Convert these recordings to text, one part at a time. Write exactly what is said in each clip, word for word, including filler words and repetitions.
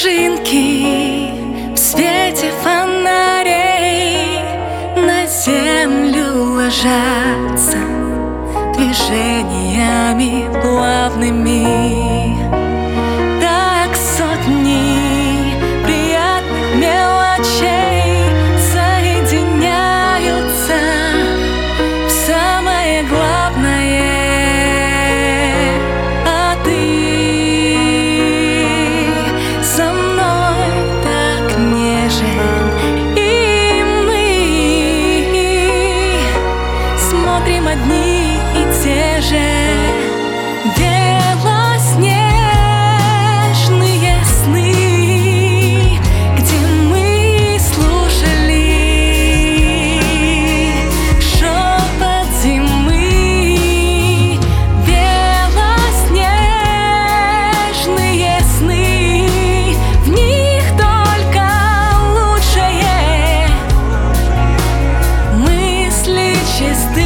снежинки в свете фонарей на землю ложатся движениями плавными. Так сотни приятных мелочей соединяются в самое главное. А ты со мной так нежен, и мы смотрим одни и те же. Белоснежные сны, где мы слушали шепот зимы. Белоснежные сны, в них только лучшее. Мысли чисты,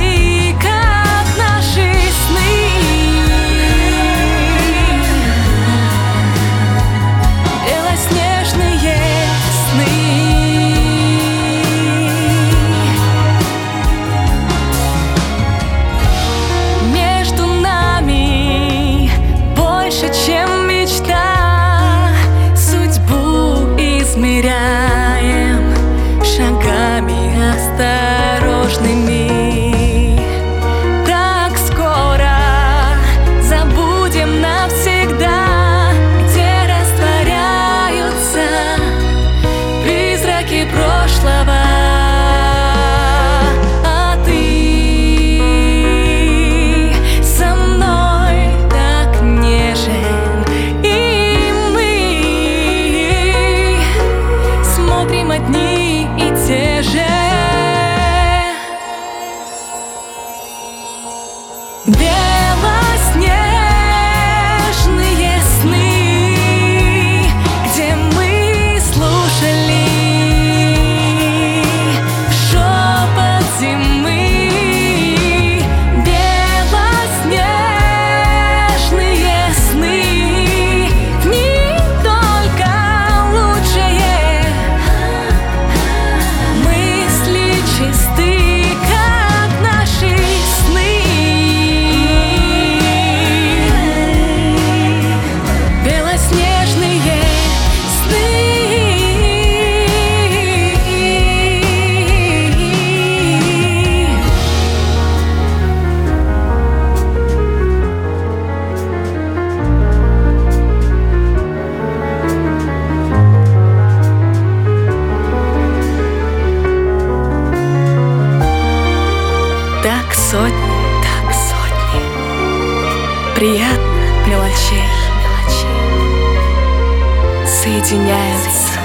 измеряем шагами осторожными. Так скоро забудем навсегда, где растворяются призраки прошлого. А ты со мной так нежен, и смотрим одни и те же. Белоснежные сны, где мы слушали шепот зимы. Белоснежные сны, в них только лучшее. Мысли чисты, как наши сны. Белоснежные сны. Так сотни, так сотни приятных мелочей, мелочей соединяются